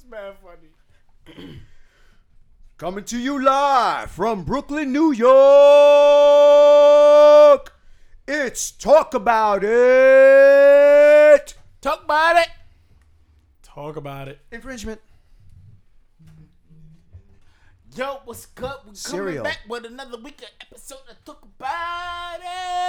mad funny. Coming to you live from Brooklyn, New York. It's Talk About It. Talk about it. Talk about it. Infringement. Yo, what's good? We're Cereal. coming back with another weekend episode of Talk About It.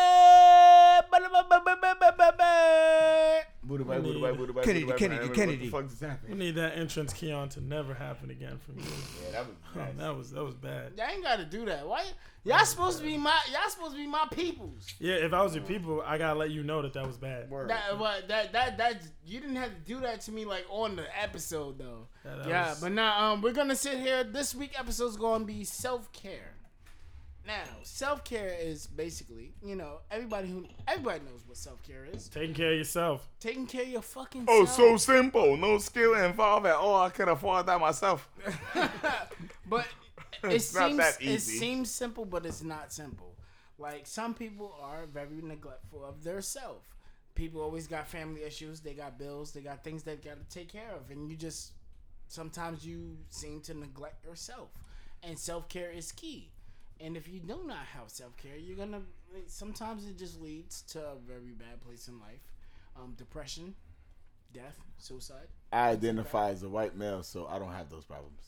Kennedy. What the fuck just We happened? need that entrance Keon to never happen again from you. Yeah, that was That was bad. Y'all ain't gotta do that. Why? Y'all supposed to be my peoples. Yeah, if I was your people, I gotta let you know that was bad. That you didn't have to do that to me like on the episode though. Yeah, But now we're gonna sit here. This week episode's gonna be self-care. Now, self-care is basically, everybody knows what self-care is. Taking care of yourself. Taking care of your fucking Oh, self. so simple. No skill involved at all. I could afford that myself. But It's not that easy. It seems simple, but it's not simple. Like, some people are very neglectful of their self. People always got family issues. They got bills. They got things they got to take care of. And sometimes you seem to neglect yourself. And self-care is key. And if you do not have self-care, sometimes it just leads to a very bad place in life. Depression, death, suicide. I identify as a white male, so I don't have those problems.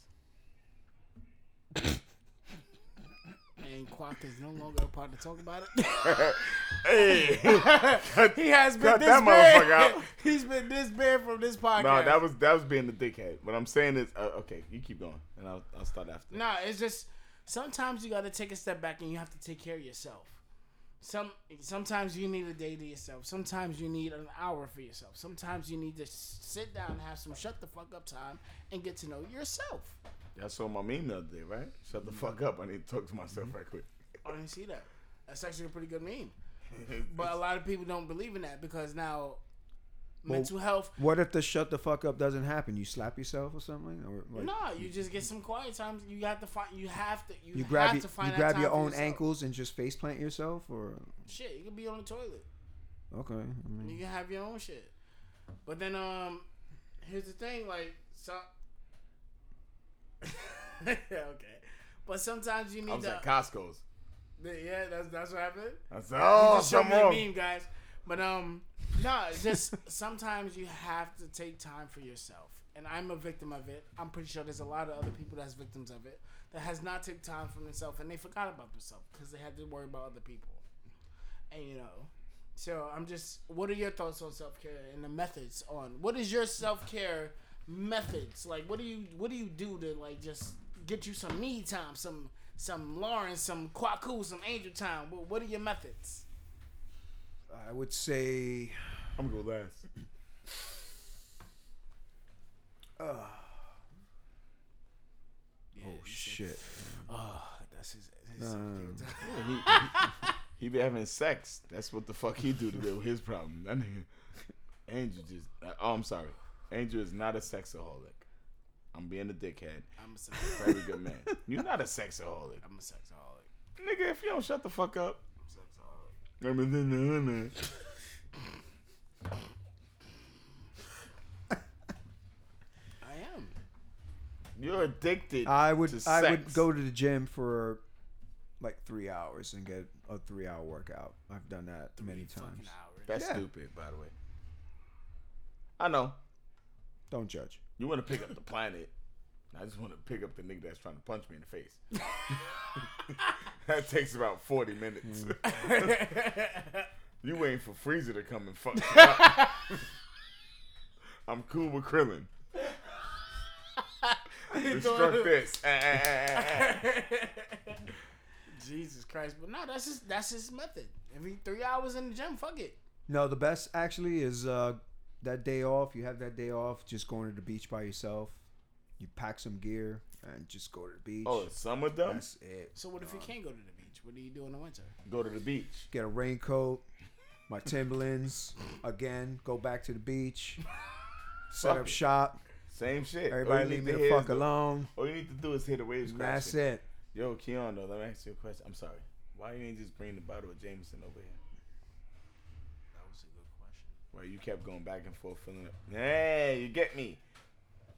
And Quack is no longer a part to talk about it. Hey, He has been cut this that bad. motherfucker out. He's been this bad from this podcast. No, that was being the dickhead. What I'm saying is, okay, you keep going, and I'll start after. No, it's just sometimes you got to take a step back and you have to take care of yourself. Sometimes you need a day to yourself. Sometimes you need an hour for yourself. Sometimes you need to sit down and have some shut the fuck up time and get to know yourself. Y'all saw my meme the other day, right? Shut the fuck up. I need to talk to myself right quick. I didn't see that. That's actually a pretty good meme. But a lot of people don't believe in that because now mental health. What if the shut the fuck up doesn't happen? You slap yourself or something? Or like, No, you just get some quiet times. You have to find. You grab have to find you that grab time your for own yourself. ankles and just face plant yourself, or Shit, you can be on the toilet. okay. I mean, You can have your own shit. But then here's the thing, like okay. But sometimes you I need was to at Costco's. yeah, that's what happened. I said, oh, Just show me something a wrong. meme, guys. But no, it's just sometimes you have to take time for yourself. And I'm a victim of it. I'm pretty sure there's a lot of other people that's victims of it that has not taken time for themselves and they forgot about themselves because they had to worry about other people. And so I'm just. What are your thoughts on self-care and the methods on? What is your self-care methods? Like, what do you do to like just get you some me time, some Lauren, some Kwaku, some Angel time? What are your methods? I would say I'm gonna go last. Yeah, oh shit. That's his He be having sex. That's what the fuck he do to deal with his problem. That nigga, Angel just. I'm sorry. Angel is not a sexaholic. I'm being a dickhead. I'm a sexaholic. Very good man. You're not a sexaholic. I'm a sexaholic. Nigga, if you don't shut the fuck up. I'm a sexaholic. I am. You're addicted. I would to sex. go to the gym for like 3 hours and get a 3-hour workout. I've done that many times. Fucking hours. That's Yeah. stupid, by the way. I know. Don't judge. You want to pick up the planet. I just want to pick up the nigga that's trying to punch me in the face. That takes about 40 minutes. You waiting for Freezer to come and fuck you up. I'm cool with Krillin. Destruct this. Jesus Christ! But no, that's his method. Every 3 hours in the gym, fuck it. No, the best actually is that day off. You have that day off, just going to the beach by yourself. You pack some gear and just go to the beach. Oh, it's summer done? That's it. So what if you can't go to the beach? What do you do in the winter? Go to the beach. Get a raincoat, my Timberlands. Again, go back to the beach. Set up shop. Same shit. Everybody leave me the fuck alone. All you need to do is hear the waves crashing. That's it. Yo, Keon, though, let me ask you a question. I'm sorry. Why you ain't just bring the bottle of Jameson over here? That was a good question. Why you kept going back and forth filling it? Hey, you get me.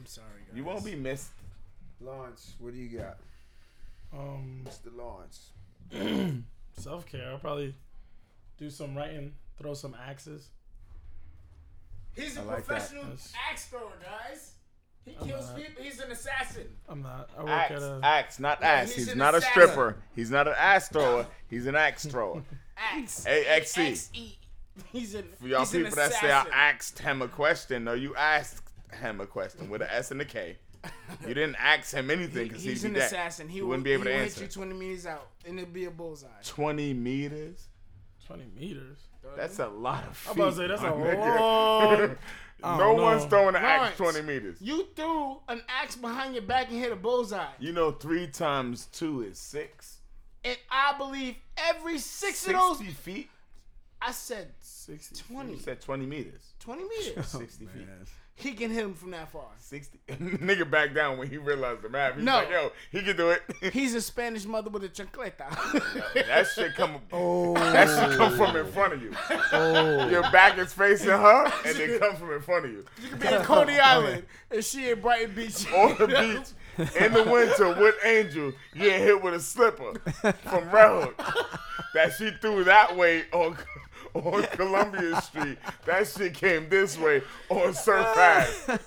sorry, guys. You won't be missed. Lawrence, what do you got? Mr. Lawrence. Self care. I'll probably do some writing, throw some axes. He's a I like that. professional axe thrower, guys. He kills people. He's an assassin. I'm not. I work at a. Axe, not Yeah, ass. he's He's an not a assassin. stripper. He's not an ass thrower. He's an axe thrower. Axe. AXE. A-X-E. He's an For y'all he's an people that say I assassin. asked him a question, no, you asked him a question with an S and a K. You didn't ask him anything because He's he'd an be dead. assassin. He wouldn't be able to will answer. hit you 20 meters out, and it'll be a bullseye. 20 meters? 20 meters. That's a lot of feet. I'm about to say that's my a nigga. long. I No don't one's know. throwing an axe Lawrence, 20 meters. You threw an axe behind your back and hit a bullseye. You know 3 times 2 is 6. And I believe every 6 of 60 those, feet? I said 60. 20. You said 20 meters. 20 meters. 60 feet. He can hit him from that far. 60. Nigga backed down when he realized the math. He's No. like, yo, he can do it. He's a Spanish mother with a chancleta. That shit come. Oh. That shit come from in front of you. Oh. Your back is facing her, and it comes from in front of you. You could be in Coney Island, and she in Brighton Beach. On the beach in the winter with Angel, you get hit with a slipper from Red Hook that she threw that way on Columbia Street. That shit came this way on Surf Ave.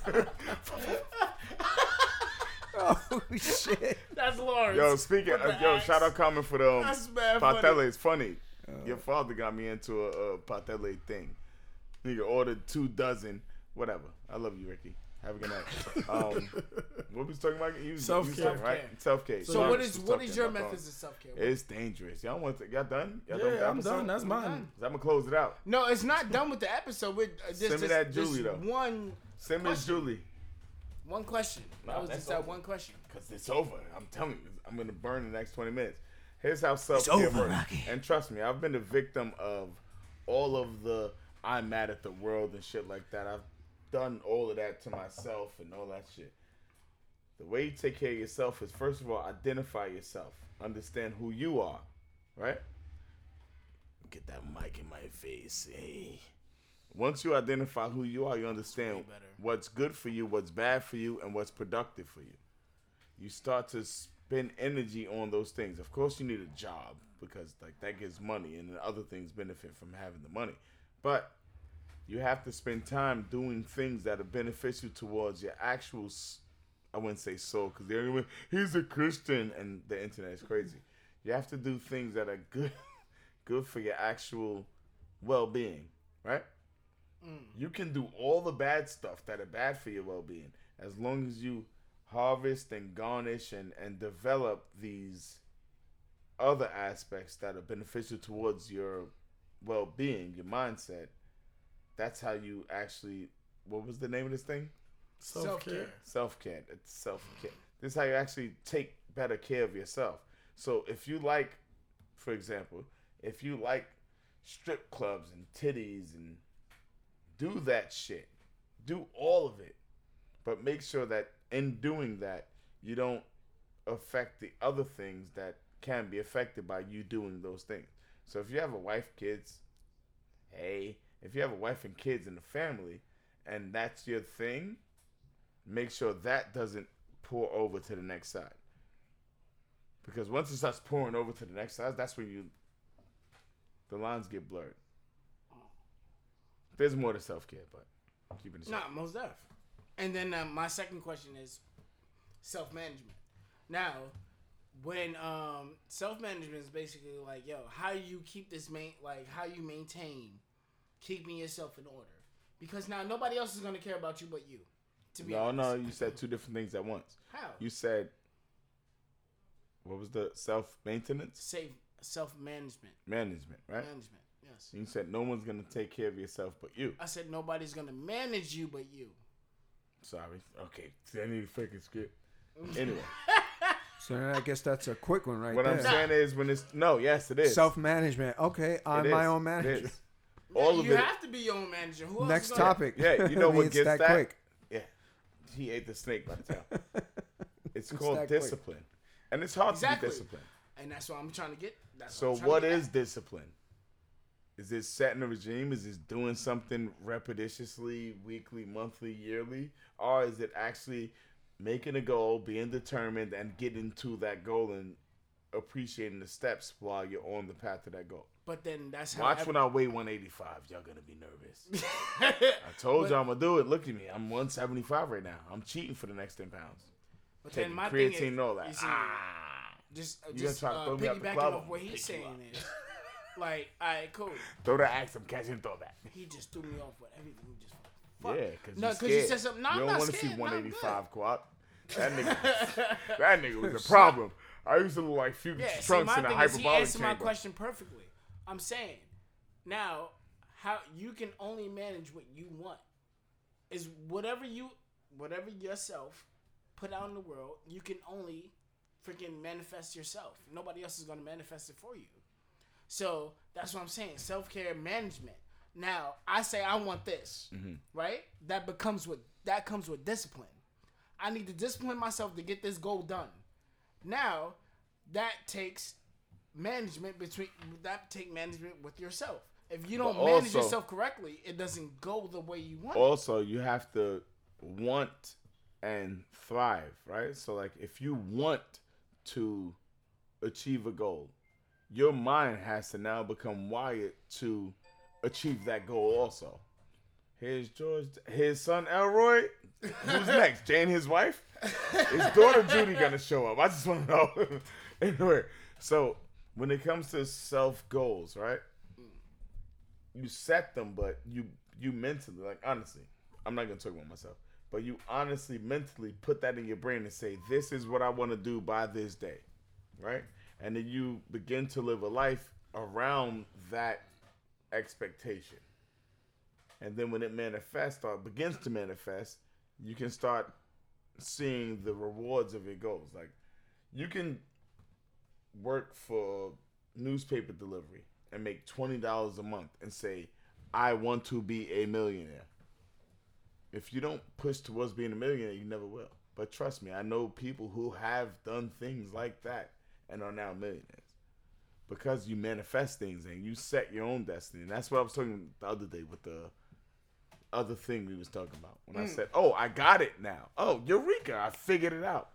Oh shit. That's Lawrence. Yo, speaking With of, the yo, axe. shout out comment for the That's mad patele. funny. It's funny. Your father got me into a patele thing. Nigga ordered 2 dozen. Whatever. I love you, Ricky. Have a good night. What was talking about? You was Self-care. talking, right? Self-care. So Sorry, what just is self-care, your my fault. methods of self-care? It's dangerous. Y'all done? Y'all done with the Yeah, I'm episode? done. That's mine. done. I'm gonna close it out. No, it's not done with the episode. We're Send me that Julie, though. One Send Miss Julie. question. Nah, That was that's just that over. one question. Cause it's over. I'm telling you, I'm gonna burn the next 20 minutes. Here's how self-care works. And trust me, I've been a victim of all of the I'm mad at the world and shit like that. I've done all of that to myself and all that shit. The way you take care of yourself is, first of all, identify yourself. Understand who you are, right? Get that mic in my face. Hey. Once you identify who you are, you understand way better. what's good for you, what's bad for you, and what's productive for you. You start to spend energy on those things. Of course, you need a job because like that gives money, and then other things benefit from having the money. But you have to spend time doing things that are beneficial towards your actual, I wouldn't say soul, because they're gonna be, he's a Christian, and the internet is crazy. You have to do things that are good for your actual well-being, right? You can do all the bad stuff that are bad for your well-being as long as you harvest and garnish and develop these other aspects that are beneficial towards your well-being, your mindset. That's how you actually, what was the name of this thing? Self-care. Self-care. It's self-care. This is how you actually take better care of yourself. So if you like, for example, if you like strip clubs and titties and do that shit. Do all of it. But make sure that in doing that, you don't affect the other things that can be affected by you doing those things. So if you have a wife, kids, hey, if you have a wife and kids in the family and that's your thing, make sure that doesn't pour over to the next side. Because once it starts pouring over to the next side, that's when the lines get blurred. There's more to self-care, but I'm keeping it short. Nah, most def. And then my second question is self-management. Now, when self-management is basically like, yo, how you keep this how you maintain keeping yourself in order? Because now nobody else is gonna care about you but you. To be honest. No, you said 2 different things at once. How? You said, what was the self-maintenance? Self-management. Management, right? Management. Yes. You said no one's gonna take care of yourself but you. I said nobody's gonna manage you but you. Sorry. Okay. I need to fucking skip. Anyway, So I guess that's a quick one right what there. I'm saying is yes, it is. Self-management. Okay, I'm It my is. own It manager. is. All of you it. have to be your own manager. Who else Next is gonna- topic. Yeah, you know I mean, what it's gets that that? quick. Yeah. He ate the snake by the tail. It's It's called that quick. discipline. And it's hard Exactly. to be disciplined. And that's what I'm trying to get. So I'm trying what to get is discipline? Is Is it setting a regime? Is it doing something repetitiously, weekly, monthly, yearly? Or is it actually making a goal, being determined, and getting to that goal and appreciating the steps while you're on the path to that goal? But then that's how. Watch when I weigh 185. Y'all gonna be nervous. I told you I'm gonna do it. Look at me. I'm 175 right now. I'm cheating for the next 10 pounds. But Taking then my creatine thing is, and all that. you see, just You gonna try to throw me out the piggybacking club? off what he's saying is, like, all right, cool. Throw that axe, I'm catching throw that. He just threw me off with everything. He just Yeah, because No, 'cause you said something. No, you I'm don't not want to see scared. No, I'm 185 quad. That nigga was a problem. I used to look like few Yeah, see, trunks my in a thing is he hyperbolic answered my chamber. question perfectly. I'm saying, now, how you can only manage what you want is whatever yourself put out in the world, you can only freaking manifest yourself. Nobody else is going to manifest it for you. So that's what I'm saying. Self-care management. Now, I say I want this, right? That comes with discipline. I need to discipline myself to get this goal done. Now, that takes management management with yourself. If you don't manage yourself correctly, it doesn't go the way you want. Also, you have to want and thrive, right? So, like, if you want to achieve a goal, your mind has to now become wired to achieve that goal also. Here's George, his son Elroy. Who's next? Jane, his wife? His daughter Judy gonna show up. I just want to know. Anyway, so when it comes to self goals, right? You set them, but you mentally, like, honestly, I'm not gonna talk about myself, but you honestly mentally put that in your brain and say, this is what I want to do by this day, right? And then you begin to live a life around that expectation. And then when it manifests or begins to manifest, you can start seeing the rewards of your goals. Like, you can work for newspaper delivery and make $20 a month and say, I want to be a millionaire. If you don't push towards being a millionaire, you never will. But trust me, I know people who have done things like that and are now millionaires. Because you manifest things and you set your own destiny. And that's what I was talking the other day with the other thing we was talking about. When I said, oh, I got it now. Oh, Eureka, I figured it out.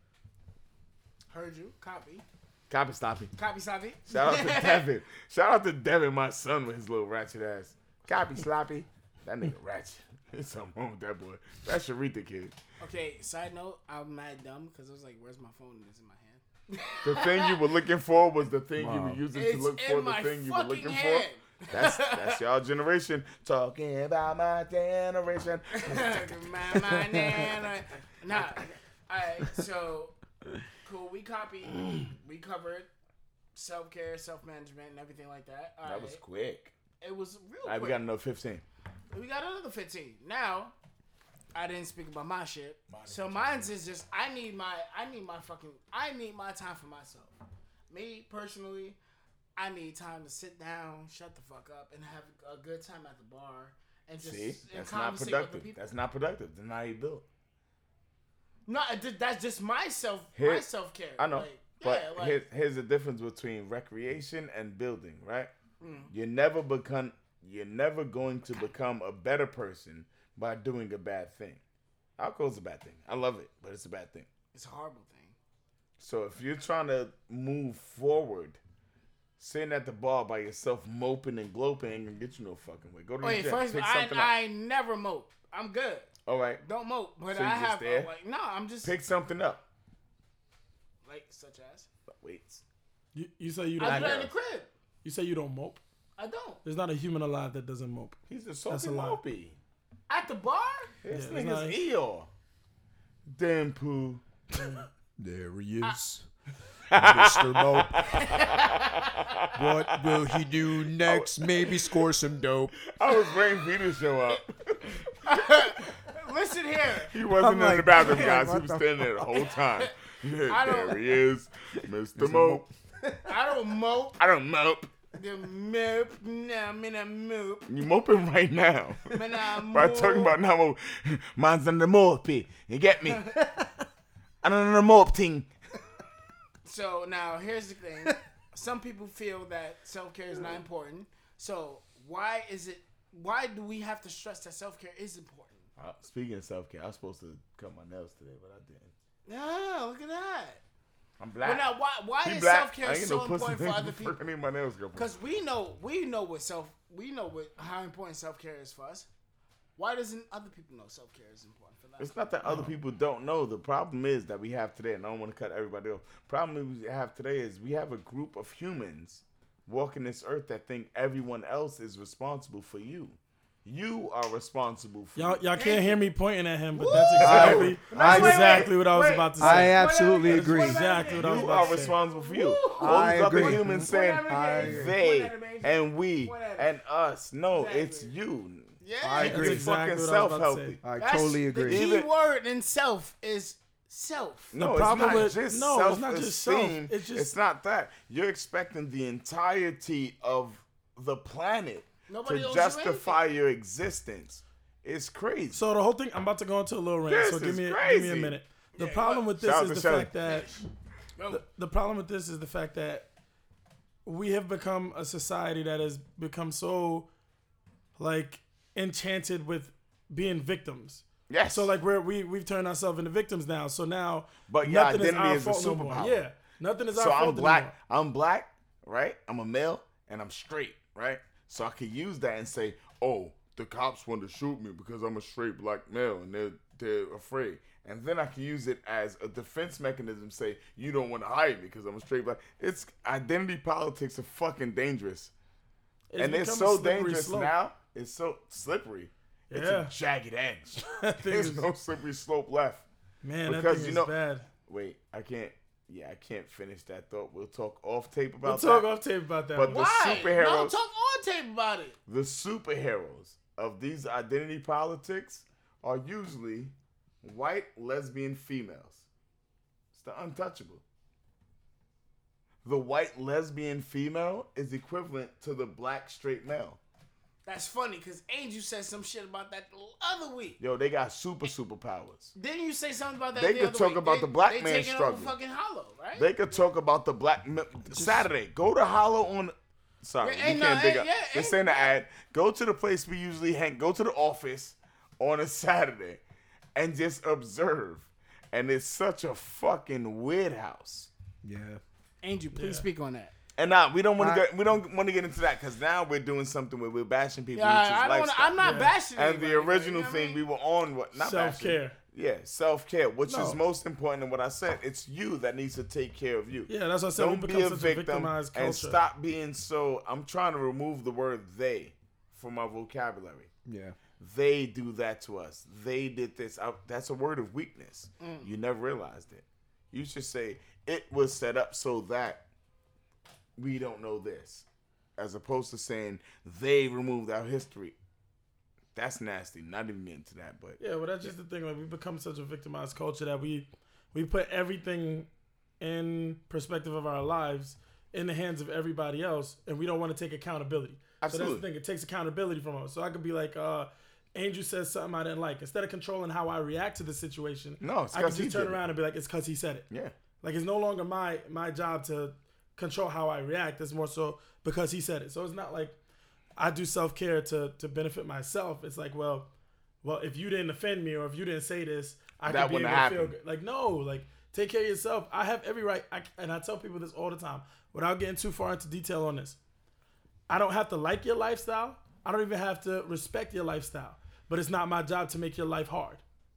Heard you. Copy. Copy stoppy. Copy, Savi. Shout out to Devin. Shout out to Devin, my son, with his little ratchet ass. Copy sloppy. That nigga ratchet. There's something wrong with that boy. That's Sharita kid. Okay, side note, I'm mad dumb because I was like, where's my phone? And it's in my hand. The thing you were looking for was the thing you were using It's to look in for the my thing you were fucking looking hand. for. That's y'all generation. Talking about my generation. my nana. Nah. Alright, so cool. We covered self-care, self-management, and everything like that. All That right. was quick. It was real All right, quick. we got another 15. We got another 15. Now, I didn't speak about my shit. So mine's is just I need my time for myself. Me personally, I need time to sit down, shut the fuck up, and have a good time at the bar and just See, and that's not conversate with the productive. people. That's not productive. Then how you do it? No, that's just my self care. I know, Like, but yeah, like, here's the difference between recreation and building, right? You're never going to become a better person by doing a bad thing. Alcohol's a bad thing. I love it, but it's a bad thing. it's a horrible thing. So if you're trying to move forward, sitting at the bar by yourself moping and gloping ain't gonna get you no fucking way. Go to the Wait, gym. first Pick something up. I never mope. I'm good. All right. Don't mope, but So you I just have there? I'm just Pick something up. like such as Wait. You say you I don't. do that in the crib. You say you don't mope. I don't. There's not a human alive that doesn't mope. He's a That's salty a lie. mopey. At the bar? This Yeah, it's nigga's nice. Eeyore. Damn poo. There he is. Mr. Mope. What will he do next? Maybe score some dope. I was waiting for you to show up. Listen here. He wasn't in the like, bathroom, yeah, guys. He what was the standing there the whole time. I don't- There he is. Mr. Mope. I don't mope. I don't mope. The mope. No, I'm in a mope. You moping right now. Man, I By talking about now, mope. Mine's on the mopey. You get me? I'm on the mope thing. So now here's the thing. Some people feel that self-care is not important. So why do we have to stress that self-care is important? Speaking of self-care, I was supposed to cut my nails today, but I didn't. Yeah, look at that. I'm black. Well, now why He is black. self-care I ain't so no pussy important for nigga other people? I need my nails go. Because we know how important self-care is for us. Why doesn't other people know self-care is important for them? It's not that other people don't know. The problem is that we have today, and I don't want to cut everybody off. Problem we have today is we have a group of humans walking this earth that think everyone else is responsible for you. You are responsible for Y'all you. can't hear me pointing at him, but that's exactly what I was about to say. I absolutely That's agree. Exactly what I was You about are to say. responsible for you. All I these other agree. humans saying agree. they and we and us. No, Exactly. it's you. Yeah, I It's agree. exactly fucking what I was about to self-healthy. say. I That's totally The agree. key Even- word in self is self. No, problem it's not with- just no, it's not just self. self-esteem. It's just- It's not that. You're expecting the entirety of the planet Nobody to owes you justify your existence. It's crazy. So the whole thing, I'm about to go into a little rant. This So is give me a crazy. minute. The Yeah, problem with this Shout out is to the Shelly. fact that Go. the problem with this is the fact that we have become a society that has become so like enchanted with being victims. Yes. So like we've turned ourselves into victims now. So now But your nothing is identity our is a fault no more. superpower. Yeah, nothing is our So fault I'm black. anymore. I'm black, right? I'm a male and I'm straight, right? So I could use that and say, "Oh, the cops want to shoot me because I'm a straight black male and they're afraid." And then I can use it as a defense mechanism. Say, "You don't want to hire me because I'm a straight black." It's identity politics are fucking dangerous, and it's become a so slippery dangerous slope. now. It's so slippery. It's Yeah. a jagged edge. That thing There's is- no slippery slope left. Man, that because thing you is know- bad. Wait, I can't. Yeah, I can't finish that thought. We'll talk off tape We'll about talk that. off tape about that. But one. the Why? superheroes- No, talk on tape about it. The superheroes of these identity politics are usually white lesbian females. It's the untouchable. The white lesbian female is equivalent to the black straight male. That's funny because Angel said some shit about that the other week. Yo, they got superpowers. Didn't you say something about that? They the could other talk week? about the black they man taking struggle. Over fucking Hollow, right? They could talk about the black Saturday. Go to Hollow on. Sorry, Yeah, you can't dig up. yeah, This ain't an ad. Go to the place we usually hang. Go to the office on a Saturday, and just observe. And it's such a fucking weird house. Yeah. Angel, please Yeah. speak on that. And we don't want to get into that because now we're doing something where we're bashing people. Yeah, which is I don't wanna, lifestyle. I'm not Yeah. bashing And anybody, the original you know what I thing mean? we were on, what not Self-care. bashing. Yeah, self-care, which No. is most important. And what I said, it's you that needs to take care of you. Yeah, that's what I said. Don't We be become a such a victim victimized culture. and stop being so. I'm trying to remove the word "they" from my vocabulary. Yeah. They do that to us. They did this. That's a word of weakness. You never realized it. You should say it was set up so that we don't know this, as opposed to saying they removed our history. That's nasty. Not even getting to that, but Yeah, well, that's just the thing. Like, we become such a victimized culture that we put everything in perspective of our lives in the hands of everybody else, and we don't want to take accountability. So Absolutely. that's the thing. It takes accountability from us. So I could be like, Angel says something I didn't like. Instead of controlling how I react to the situation, No, it's I can 'cause he just turn did it. around and be like, it's because he said it. yeah. Like, it's no longer my job to control how I react. It's more so because he said it. So it's not like I do self-care to benefit myself. It's like, well, if you didn't offend me or if you didn't say this, I That could be able wouldn't to feel happen. good. Like, no, like, take care of yourself. I have every right. And I tell people this all the time without getting too far into detail on this. I don't have to like your lifestyle. I don't even have to respect your lifestyle. But it's not my job to make your life hard.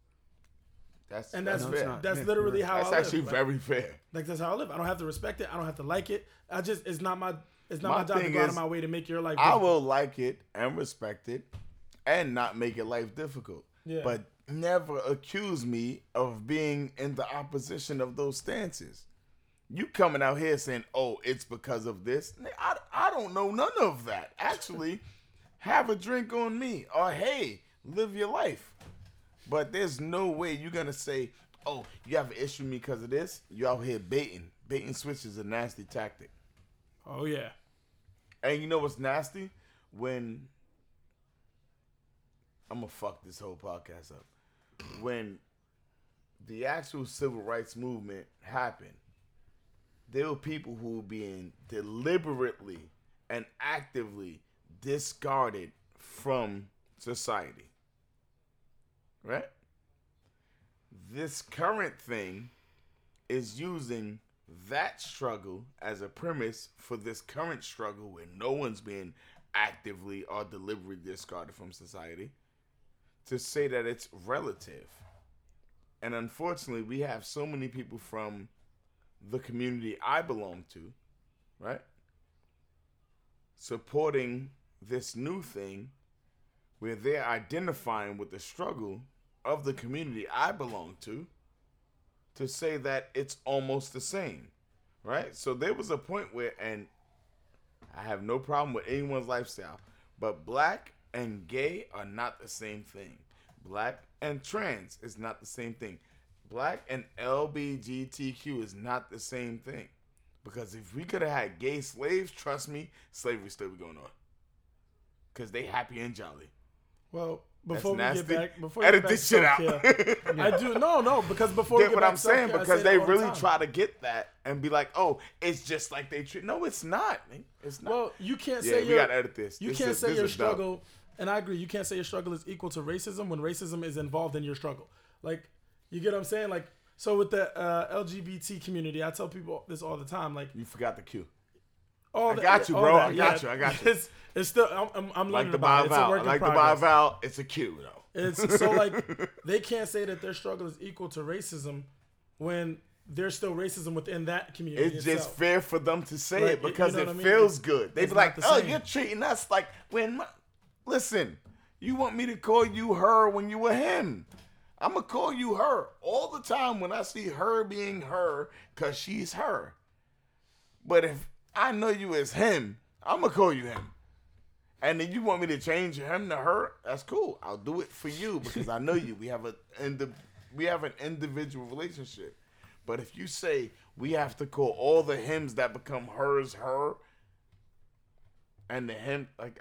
That's And that's that's fair. not. that's Yeah, literally you're how That's I live. actually Like, very fair. like that's how I live. I don't have to respect it. I don't have to like it. It's not my My job to thing go out of is, my way to make your life I difficult. will like it and respect it and not make it life difficult. Yeah. But never accuse me of being in the opposition of those stances. You coming out here saying, oh, it's because of this. I don't know none of that. Actually, have a drink on me. Or, hey, live your life. But there's no way you're going to say, oh, you have an issue with me because of this. You out here baiting. Bait and switch is a nasty tactic. Oh yeah. And you know what's nasty? When I'm gonna fuck this whole podcast up. When the actual civil rights movement happened, there were people who were being deliberately and actively discarded from society. Right? This current thing is using that struggle as a premise for this current struggle where no one's being actively or deliberately discarded from society to say that it's relative. And unfortunately, we have so many people from the community I belong to, right, supporting this new thing where they're identifying with the struggle of the community I belong to say that it's almost the same, right? So there was a point where, and I have no problem with anyone's lifestyle, but black and gay are not the same thing. Black and trans is not the same thing. Black and LGBTQ is not the same thing. Because if we could have had gay slaves, trust me, slavery still be going on. Because they happy and jolly. Well, before That's we nasty. get back, before Edit we this get shit back out. self-care, I do no, because before we Get get what back I'm saying? self-care, I Because say they that all the really time. try to get that and be like, oh, it's just like they treat. No, it's not. Man. It's not. Well, you can't yeah, say we gotta edit this. You This can't is- say this your is dope. struggle, and I agree. You can't say your struggle is equal to racism when racism is involved in your struggle. Like, you get what I'm saying? Like, so with the LGBT community, I tell people this all the time. Like, You forgot the Q. all I got you, all bro. that, I got you. I got you. It's still. I'm Like learning the about it. It's a bi-val. work in Like the progress. bi-val. It's a Q, though. It's so like they can't say that their struggle is equal to racism when there's still racism within that community. It's just itself. fair for them to say Like, it because you know it what I mean? feels It's- good. They it's be like, not the oh, same. you're treating us like when listen, you want me to call you her when you were him. I'm going to call you her all the time when I see her being her because she's her. But if I know you as him, I'm going to call you him. And then you want me to change him to her, that's cool. I'll do it for you because I know you. We have an individual relationship. But if you say we have to call all the hims that become hers her, and the him, like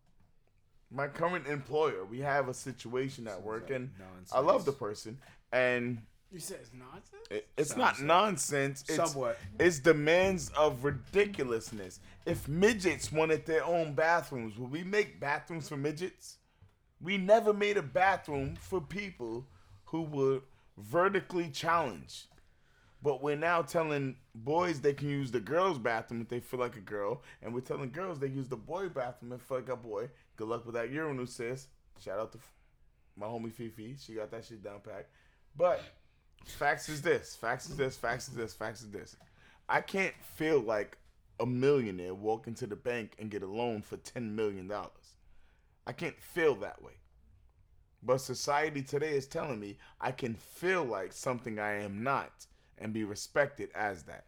my current employer, we have a situation at work, and I love the person, and You said it's nonsense? it's not nonsense. It's, Somewhat. It's demands of ridiculousness. If midgets wanted their own bathrooms, would we make bathrooms for midgets? We never made a bathroom for people who were vertically challenged. But we're now telling boys they can use the girls' bathroom if they feel like a girl, and we're telling girls they use the boy bathroom if they feel like a boy. Good luck with that urinal, sis. Shout out to my homie Fifi. She got that shit down pat. But facts is this. Facts is this. Facts is this. Facts is this. I can't feel like a millionaire walk into the bank and get a loan for $10 million. I can't feel that way. But society today is telling me I can feel like something I am not and be respected as that.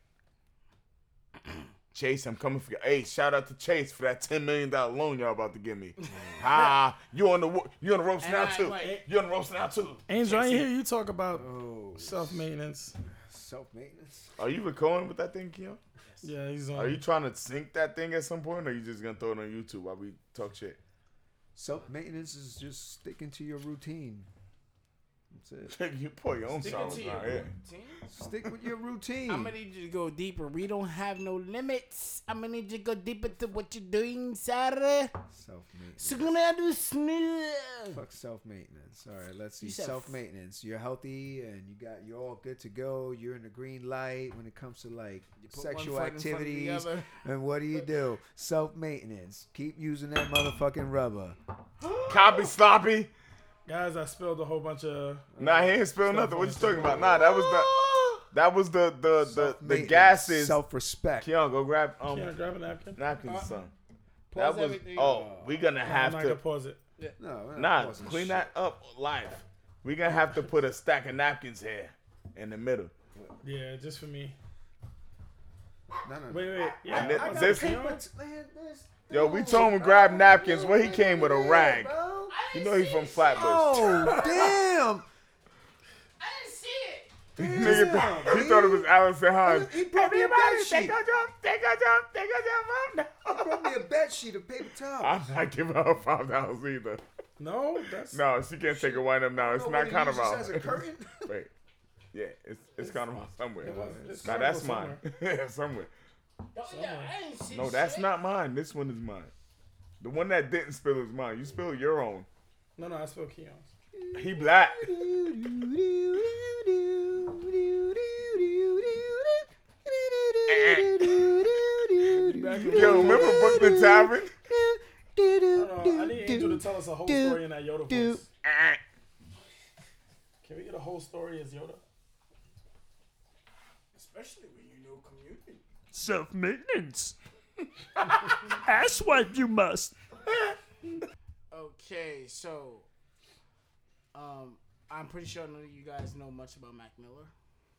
Chase, I'm coming for you. Hey, shout out to Chase for that $10 million loan y'all about to give me. You on the ropes And now I too. like- You on the ropes now too. Angel, I ain't hear you talk about Oh, self-maintenance. self-maintenance. Are you recording with that thing, Keon? Yeah, he's on. Are you trying to sync that thing at some point, or are you just gonna throw it on YouTube while we talk shit? Self-maintenance is just sticking to your routine. That's it. You pour your own Sticking songs to your out here. routine? Stick with your routine. I'm gonna need you to go deeper. We don't have no limits. I'm gonna need you to go deeper to what you're doing, sir. Self-maintenance. So gonna do smooth. Fuck self-maintenance. All right, let's see. You said Self-maintenance. You're healthy and you're all good to go. You're in the green light when it comes to like put sexual one foot in front of the activities. other. And what do? Self-maintenance. Keep using that motherfucking rubber. Copy sloppy. Guys, I spilled a whole bunch of. Nah, he ain't spilled nothing. What you talking about? Nah, that was the Self-maintenance. gases. Self-respect. Keon, go grab Can I grab a napkin? napkins, son. Pause That was everything. we gonna I'm have not to gonna pause it. No, we're not nah pausing clean shit. that up live. We gonna have to put a stack of napkins here in the middle. Yeah, just for me. No. Wait. Yeah, And I got this- paper, man, this- Yo, we told him to grab napkins. Well, he came with a rag. Bro. You know he from Flatbush. Oh, damn. I didn't see it. Nigga, he thought it was Allison Hahn. He brought me a bed sheet. Take a jump. He brought me a bed sheet of paper towels. I'm not giving her $5 either. No, that's. No, she can't take a wind up now. It's know not what he uses Carnival. as a curtain? Wait. Yeah, it's Carnival somewhere. It's Now that's Carnival mine. Yeah, somewhere. Oh, yeah, I didn't see No, shit. that's not mine. This one is mine. The one that didn't spill his mind. You spilled your own. No, I spelled Keon's. He black. Yo, remember Brooklyn Tavern? I need Angel to tell us a whole story in that Yoda voice. Can we get a whole story as Yoda? Especially when you know community. Self-maintenance. Asswipe you must. Okay, so I'm pretty sure none of you guys know much about Mac Miller.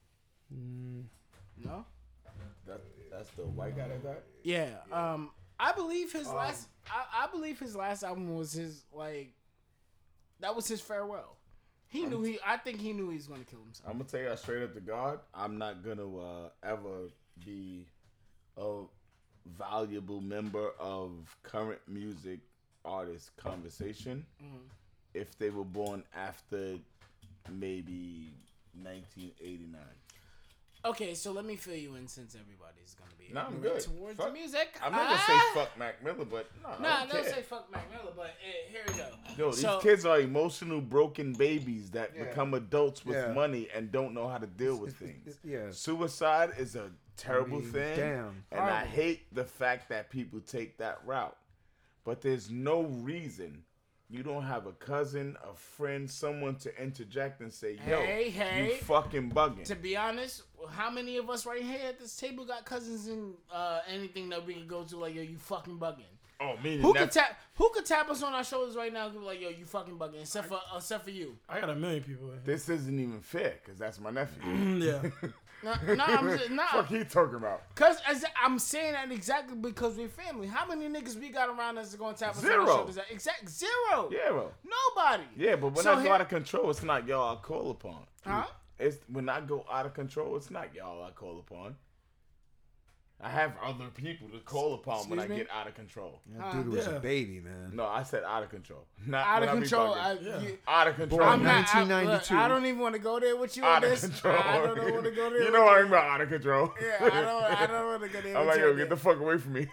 No? That's the white guy that died? Yeah. I believe his last I believe his last album was his that was his farewell. I think he knew he was gonna kill himself. I'm gonna tell you straight up to God, I'm not gonna ever be a valuable member of current music artist conversation if they were born after maybe 1989. Okay, so let me fill you in since everybody's gonna be No, I'm ignorant good. towards Fuck. the music. I'm not gonna say fuck Mac Miller, but I don't say fuck Mac Miller, but here we go. Yo, these kids are emotional, broken babies that Yeah. become adults with Yeah. money and don't know how to deal with things. Yeah. Suicide is a terrible thing. Damn. And I hate the fact that people take that route. But there's no reason you don't have a cousin, a friend, someone to interject and say, yo, Hey. you fucking bugging. To be honest, how many of us right here at this table got cousins in anything that we can go to like, yo, you fucking bugging? Oh, me Who could tap us on our shoulders right now and be like, yo, you fucking bugging, except for you. I got a million people in here. This isn't even fair because that's my nephew. Yeah. Fuck he talking about? Cause I'm saying that exactly because we're family. How many niggas we got around us going to tap us on Zero. our shoulders? Exact zero. Yeah, bro. Nobody. Yeah, but when So I go here- out of control, it's not y'all I call upon. Huh? It's when I go out of control, it's not y'all I call upon. I have other people to call upon when I Excuse me? get out of control. That dude was Yeah. a baby, man. No, I said out of control. Not Out when of I be control. bugging. Out of control. Born I'm not. 1992. I don't even want to go there with you Out on of this. control. I don't want to go there. You with know I'm about out of control. Yeah, I don't want to go there. I'm with like, you yo, on get the this. fuck away from me.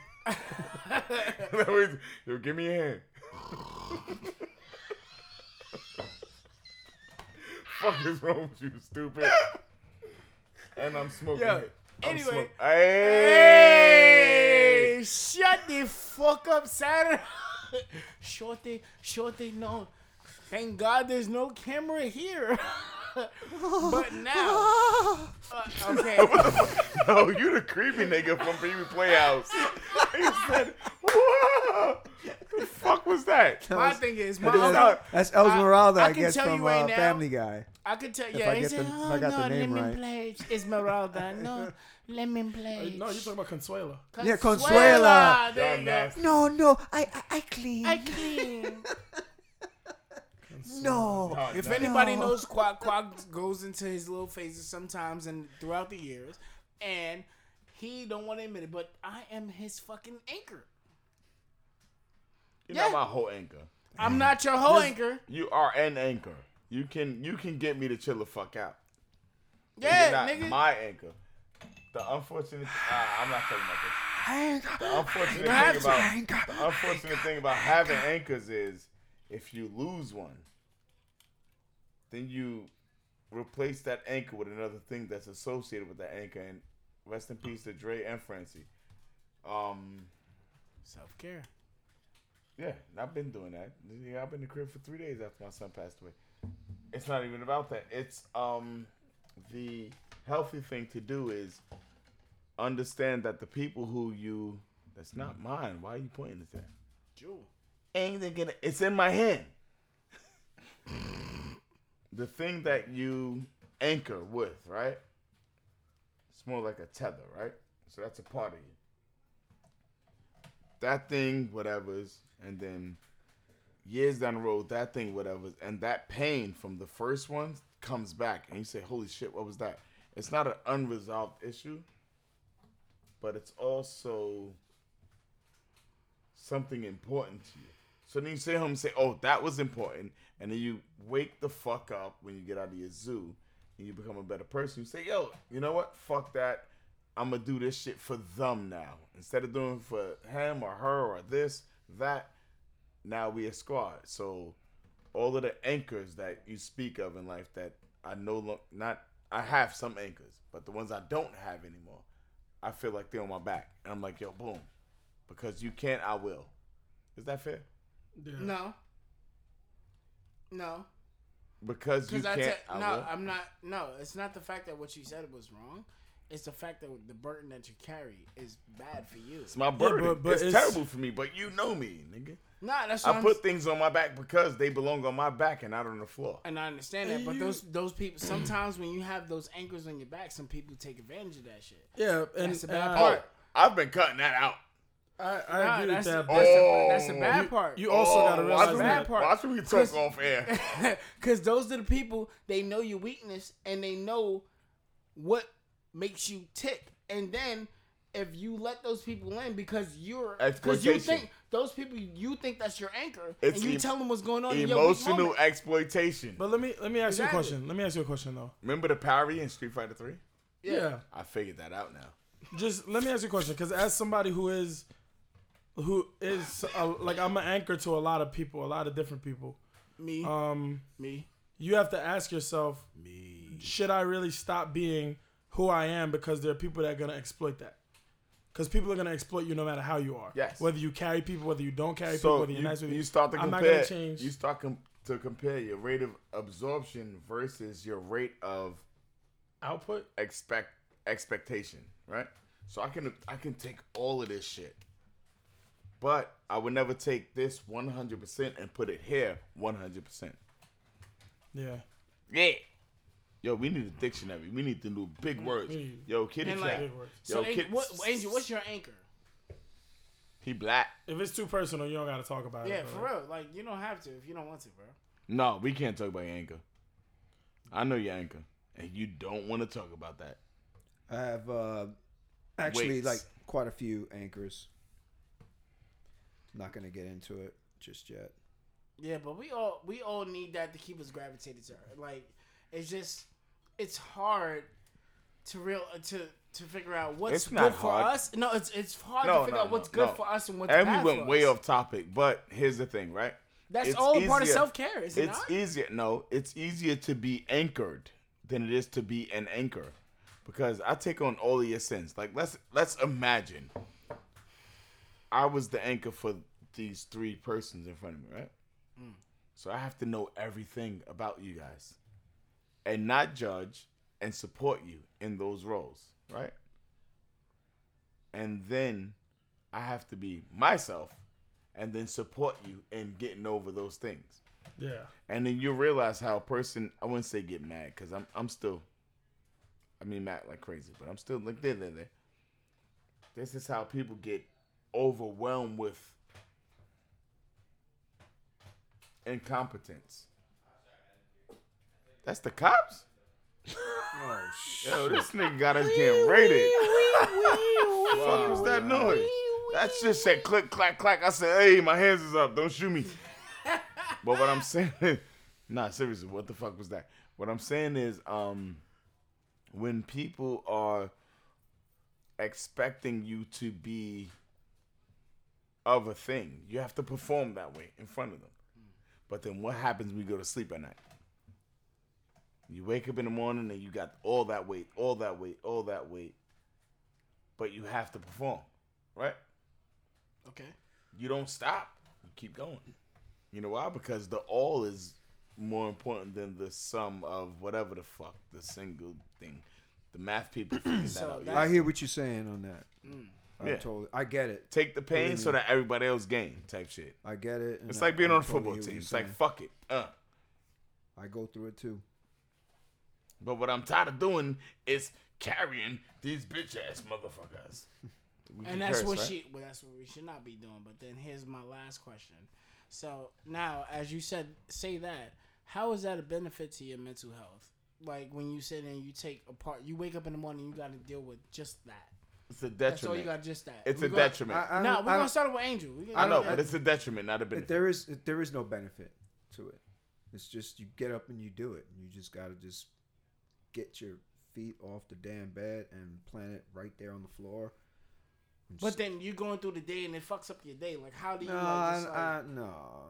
Yo, give me a hand. Fuck is wrong with you, stupid? And I'm smoking Yo, it. anyway. Hey! Hey, shut the fuck up, Saturday. Shorty, no. Thank God there's no camera here. But now, okay. No, you the creepy nigga from Baby Playhouse. He said, "Whoa, the fuck was that?" My thing is, That's Esmeralda, I I can guess, tell you from right now- Family Guy. I could tell. If Yeah, I he get said, the- if "Oh I got no, the name lemon right." pledge, Esmeralda, no, lemon pledge." No, you're talking about Consuela. Yeah, Consuela. There you go. Nasty. No, I clean. I clean. No. Oh, If no. anybody knows, Quack goes into his little phases sometimes and throughout the years, and he don't want to admit it, but I am his fucking anchor. You're Yeah. not my whole anchor. I'm not your whole anchor. You are an anchor. You can get me to chill the fuck out. But Yeah, you're not nigga. my anchor. The unfortunate. I'm not talking about this. The unfortunate thing about having anchors is if you lose one, then you replace that anchor with another thing that's associated with that anchor. And rest in peace to Dre and Francie. Self-care. Yeah, and I've been doing that. Yeah, I've been in the crib for 3 days after my son passed away. It's not even about that. It's the healthy thing to do is understand that the people who you that's not mine. Why are you pointing this at? Jewel. Ain't gonna. It's in my hand. The thing that you anchor with, right? It's more like a tether, right? So that's a part of you. That thing, whatever's, and then years down the road, that thing, whatever's, and that pain from the first one comes back, and you say, "Holy shit, what was that?" It's not an unresolved issue, but it's also something important to you. So then you stay home and say, "Oh, that was important," and then you wake the fuck up when you get out of your zoo, and you become a better person. You say, "Yo, you know what? Fuck that. I'm gonna do this shit for them now. Instead of doing it for him or her or this, that, now we a squad. So all of the anchors that you speak of in life that I I have some anchors, but the ones I don't have anymore, I feel like they're on my back. And I'm like, yo, boom. Because you can't, I will. Is that fair? Yeah. No. Because you can't, I will. I'm not. No, it's not the fact that what you said was wrong. It's the fact that the burden that you carry is bad for you. It's my burden. but it's terrible for me, but you know me, nigga. Nah, that's I what put things on my back because they belong on my back and not on the floor. and I understand that, but those people, sometimes when you have those anchors on your back, some people take advantage of that shit. Yeah, and That's the bad I- part. I've been cutting that out. I agree with that. That's the bad part. You also got to realize the that. bad part. Watch me talk off air. Because those are the people, they know your weakness and they know what makes you tick. And then if you let those people in because you Exploitation. think those people, you think that's your anchor, It's and you tell them what's going on in your weak Emotional moment. exploitation. But let me ask you a Exactly. question. Let me ask you a question though. Remember the parry in Street Fighter 3? Yeah. I figured that out now. Just let me ask you a question, because as somebody who is like, I'm an anchor to a lot of people, a lot of different people. Me, me. You have to ask yourself, should I really stop being who I am because there are people that are gonna exploit that? Because people are gonna exploit you no matter how you are. Yes. Whether you carry people, whether you don't carry people, So whether you're nice with you start to I'm compare. not gonna change. You start to compare your rate of absorption versus your rate of output. expectation, right? So I can take all of this shit, but I would never take this 100% and put it here 100%. Yeah. Yeah. Yo, we need a dictionary. We need to do big words. Yo, Kitty And Cat. like, Yo, so, Angel, what's your anchor? He black. If it's too personal, you don't gotta talk about Yeah, it. for real. Like, you don't have to if you don't want to, bro. No, we can't talk about your anchor. I know your anchor, and you don't want to talk about that. I have actually Weights. like quite a few anchors. Not gonna get into it just yet. Yeah, but we all need that to keep us gravitated to her. Like, it's hard to figure out what's It's good not for hard. us. No, it's hard to figure out what's good for us and what's And bad we went for way us. off topic, but here's the thing, right? That's It's all part of easier- self-care, is it It's not? easier. No, it's easier to be anchored than it is to be an anchor, because I take on all of your sins. Like let's imagine I was the anchor for these three persons in front of me, right? So I have to know everything about you guys, and not judge and support you in those roles, right? And then I have to be myself and then support you in getting over those things. Yeah. And then you realize how a person, I wouldn't say get mad, because I'm still, mad like crazy, but I'm still like, there. This is how people get overwhelmed with incompetence. That's the cops? Oh shit! Yo, this nigga got us getting raided. What the fuck was that noise? That shit said click, clack, clack. I said, hey, my hands is up. Don't shoot me. But what I'm saying is, nah, seriously, what the fuck was that? What I'm saying is, when people are expecting you to be of a thing, you have to perform that way in front of them. But then what happens when you go to sleep at night? You wake up in the morning and you got all that weight, but you have to perform, right? Okay. You don't stop. You keep going. You know why? Because the all is more important than the sum of whatever the fuck, the single thing. The math people figure that So out. that- I hear what you're saying on that. Yeah. I get it. Take the pain Believe so me. that everybody else gain type shit. I get it. and It's I- like being I on a totally football hear what team. you're It's like, saying. fuck it. I go through it too. But what I'm tired of doing is carrying these bitch ass motherfuckers. We And can that's curse, what right? that's what we should not be doing. But then here's my last question. So now, as you said, say that. How is that a benefit to your mental health? Like when you sit and you take apart, you wake up in the morning, you got to deal with just that. It's a That's all you detriment. got, just that. It's We a go- detriment. Nah, we're gonna start with Angel. I know, but it's a detriment, not a benefit. There is no benefit to it. It's just you get up and you do it. You just gotta just get your feet off the damn bed and plant it right there on the floor, But then you going through the day and it fucks up your day. Like, how do you No, like, just, like no.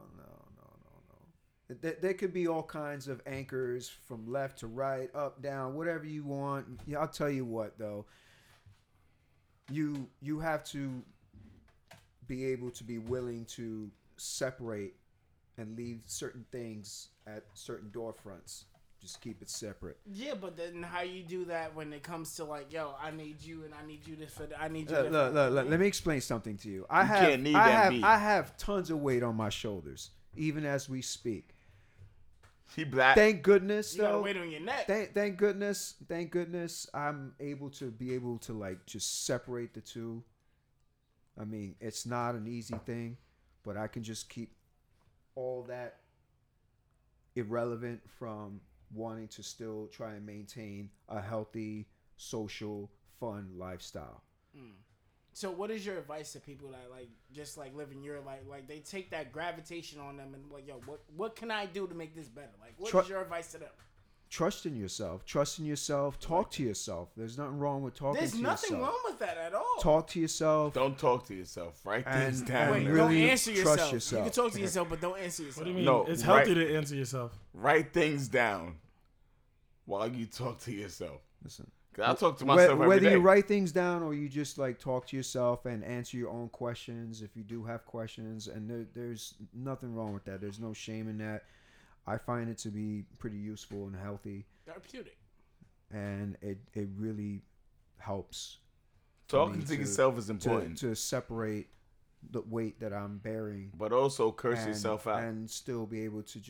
There could be all kinds of anchors from left to right, up, down, whatever you want. Yeah, I'll tell you what though. You have to be able to be willing to separate and leave certain things at certain door fronts. Just keep it separate. Yeah, but then how you do that when it comes to like, yo, I need you and I need you this for I need you. Look, let me explain something to you. I have tons of weight on my shoulders, even as we speak. He black. Thank goodness, You gotta though. wait on your neck. Thank goodness, I'm able to like just separate the two. I mean, it's not an easy thing, but I can just keep all that irrelevant from wanting to still try and maintain a healthy, social, fun lifestyle. So what is your advice to people that like just like living your life? Like they take that gravitation on them and like, yo, what can I do to make this better? Like what is your advice to them? Trust in yourself. Talk to yourself. There's nothing wrong with talking to yourself. There's nothing wrong with that at all. Talk to yourself. Don't talk to yourself. Write things down. Wait, really don't answer yourself. trust yourself. You can talk to yourself, but don't answer yourself. What do you mean? No, It's healthy right. to answer yourself. Write things down while you talk to yourself. Listen. 'Cause I talk to myself every whether day. you write things down or you just like talk to yourself and answer your own questions if you do have questions, and there's nothing wrong with that. There's no shame in that. I find it to be pretty useful and healthy, Therapeutic. and it really helps. for Talking me to yourself is important, to separate the weight that I'm bearing, but also curse and, yourself out. and still be able to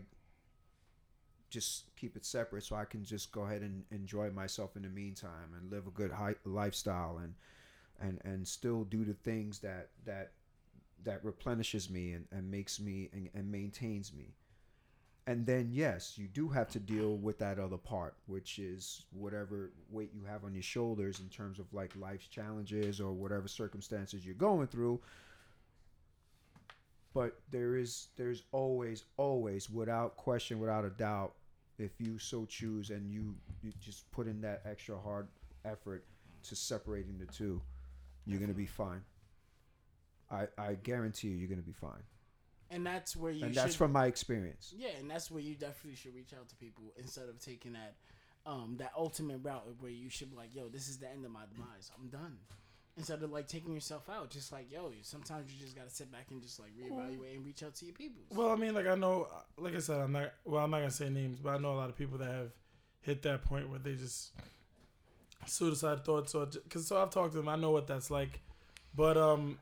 just keep it separate, so I can just go ahead and enjoy myself in the meantime and live a good lifestyle and still do the things that replenishes me and makes me and maintains me. And then yes, you do have to deal with that other part, which is whatever weight you have on your shoulders in terms of like life's challenges or whatever circumstances you're going through. But there's always, without question, without a doubt, if you so choose and you just put in that extra hard effort to separating the two, you're going to be fine. I guarantee you're going to be fine. And that's where you And that's from my experience. Yeah, and that's where you definitely should reach out to people instead of taking that that ultimate route where you should be like, yo, this is the end of my demise. I'm done. Instead of like taking yourself out, just like, yo, sometimes you just gotta sit back and just like reevaluate and reach out to your people. Well, I mean, like I know, like I said, I'm not gonna say names, but I know a lot of people that have hit that point where they just suicide thoughts, or because I've talked to them, I know what that's like, but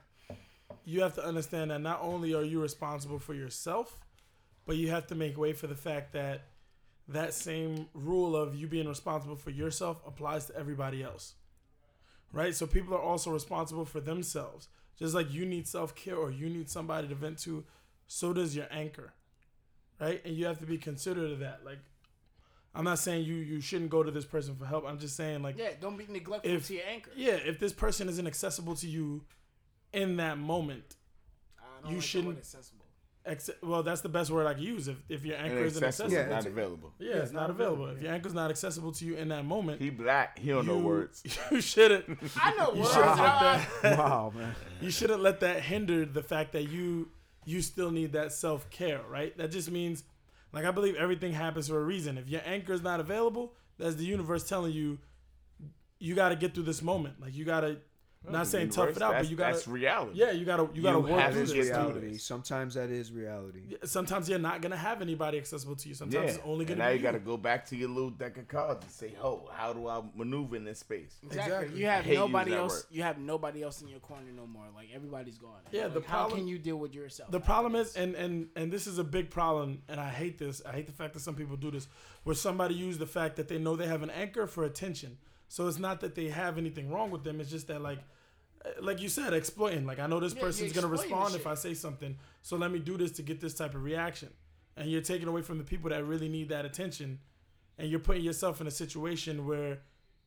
you have to understand that not only are you responsible for yourself, but you have to make way for the fact that that same rule of you being responsible for yourself applies to everybody else. Right? So people are also responsible for themselves. Just like you need self-care or you need somebody to vent to, so does your anchor. Right? And you have to be considerate of that. Like, I'm not saying you shouldn't go to this person for help. I'm just saying, like... Yeah, don't be neglectful to your anchor. Yeah, if this person isn't accessible to you in that moment, you shouldn't... accessible. Well, that's the best word I can use. If your anchor isn't accessible, yeah, not available. Yeah, it's not available. If your anchor's not accessible to you in that moment, He black. He don't know words. You shouldn't. I know words. Wow, man. You shouldn't let that hinder the fact that you still need that self-care, right? That just means, like, I believe everything happens for a reason. If your anchor is not available, that's the universe telling you, you got to get through this moment. Like, you got to. Not saying tough it out, but you gotta. That's reality. Yeah, you gotta work have through to this. get through Reality. Sometimes that is reality. Sometimes you're not gonna have anybody accessible to you. Sometimes it's only gonna and now be you got to go back to your little deck of cards and say, "Oh, how do I maneuver in this space?" Exactly. You have nobody else. You have nobody else in your corner no more. Like everybody's gone. Yeah. Like, how can you deal with yourself? The problem is, and this is a big problem, and I hate this. I hate the fact that some people do this, where somebody use the fact that they know they have an anchor for attention. So it's not that they have anything wrong with them. It's just that like you said, exploiting. Like, I know this person's going to respond if I say something, so let me do this to get this type of reaction. And you're taking away from the people that really need that attention, and you're putting yourself in a situation where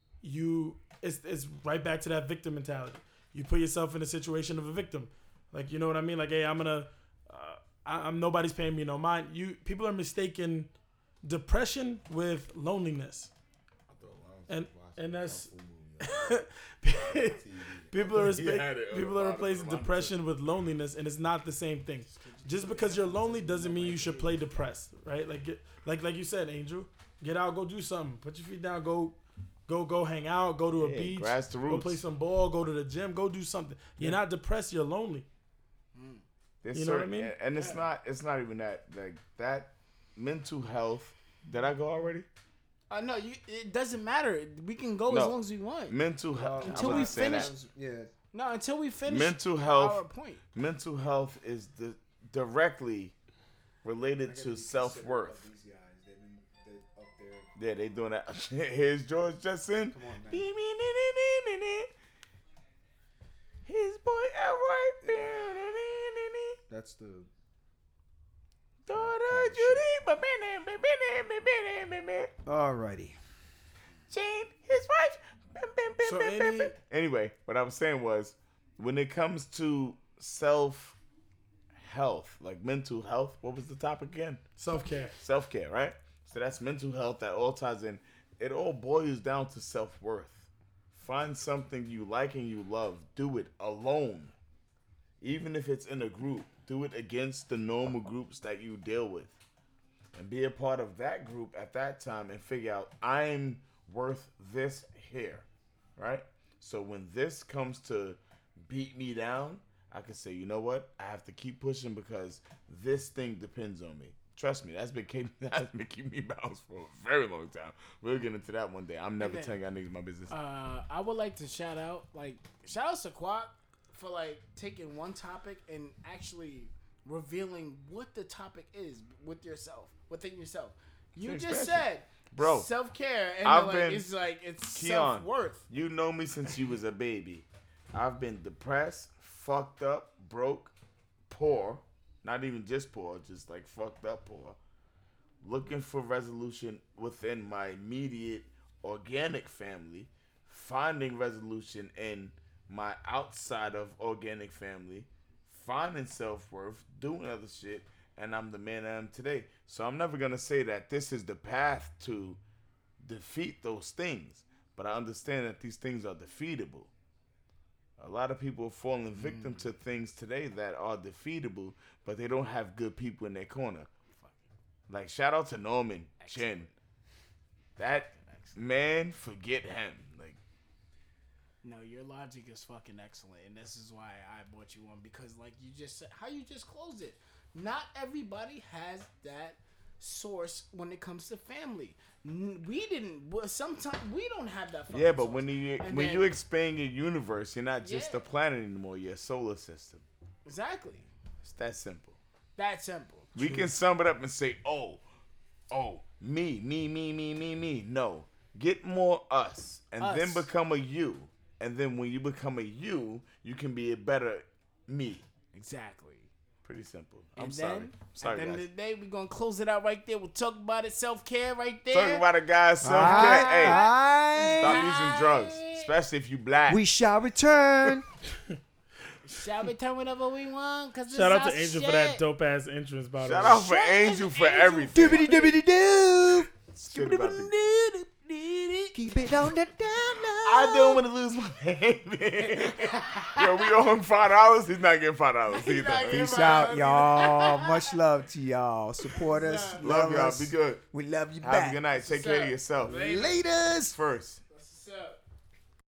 it's right back to that victim mentality. You put yourself in a situation of a victim. Like, you know what I mean? Like, hey, I'm nobody's paying me no mind. People are mistaking depression with loneliness. And that's People are He had it on people the are bottom replacing of the depression with loneliness, and it's not the same thing. Just because you're lonely doesn't mean you should play depressed, right? Like you said, Angel, get out, go do something, put your feet down, go hang out, go to a beach, grass to go roots. play some ball, go to the gym, go do something. You're not depressed, you're lonely. There's You know what I certain- mean? And it's not even that. Like that mental health. Did I go already? No, it doesn't matter. We can go No. as long as we want. Mental health. Until I'm we not saying finish- that. Yeah. No, until we finish Mental health. our point. Mental health is directly related to self-worth. These guys, they're up there. Yeah, they doing that. Here's George Jetson. Come on, man. His boy Elroy. That's the. Daughter Judy. Alrighty. Jane, his wife. So any- Anyway, what I was saying was, when it comes to self-health, like mental health, what was the topic again? Self-care. Self-care, right? So that's mental health that all ties in. It all boils down to self-worth. Find something you like and you love. Do it alone. Even if it's in a group, do it against the normal groups that you deal with. And be a part of that group at that time and figure out, I'm worth this here, right? So when this comes to beat me down, I can say, you know what? I have to keep pushing because this thing depends on me. Trust me, that's been keeping me balanced for a very long time. We'll get into that one day. I'm never Okay. telling y'all niggas my business. I would like to shout out to Quack for taking one topic and actually revealing what the topic is within yourself. You It's just expansion. said, Bro, self-care, and I've it's been- it's Keon, self-worth. You know me since you was a baby. I've been depressed, fucked up, broke, poor. Not even just poor, just fucked up poor. Looking for resolution within my immediate organic family. Finding resolution in my outside of organic family. Finding self-worth, doing other shit. And I'm the man I am today. So I'm never going to say that this is the path to defeat those things. But I understand that these things are defeatable. A lot of people are falling victim to things today that are defeatable, but they don't have good people in their corner. Like, shout out to Norman Chin. That man, forget him. No, your logic is fucking excellent, and this is why I brought you on, because you just said, how you just closed it. Not everybody has that source when it comes to family. Sometimes we don't have that fucking Yeah, but source. when And you then- expand your universe, you're not just Yeah. a planet anymore. You're a solar system. Exactly. It's that simple. That simple. We can sum it up and say, me. No. Get more us and then Us. become a you. And then when you become a you can be a better me. Exactly. Pretty simple. And I'm then, sorry. at Sorry, the end of guys. the day, we're going to close it out right there. We'll talk about it. Self-care right there. Talking about a guy's self-care. Hey, stop using drugs. Especially if you black. We shall return. Shall we turn whatever we want? Cause Shout out our to Angel shit. for that dope ass entrance, by the Shout way. out for Angel for everything. Doobity doobity doo. Shit about the- Keep it on the down I don't want to lose my baby. Yo, we owe him $5. He's not getting $5 either. not getting Peace out, y'all. Much love to y'all. Support us. Love y'all. us. Be good. We love you Have back. a good night. Take care of yourself. Laters. First.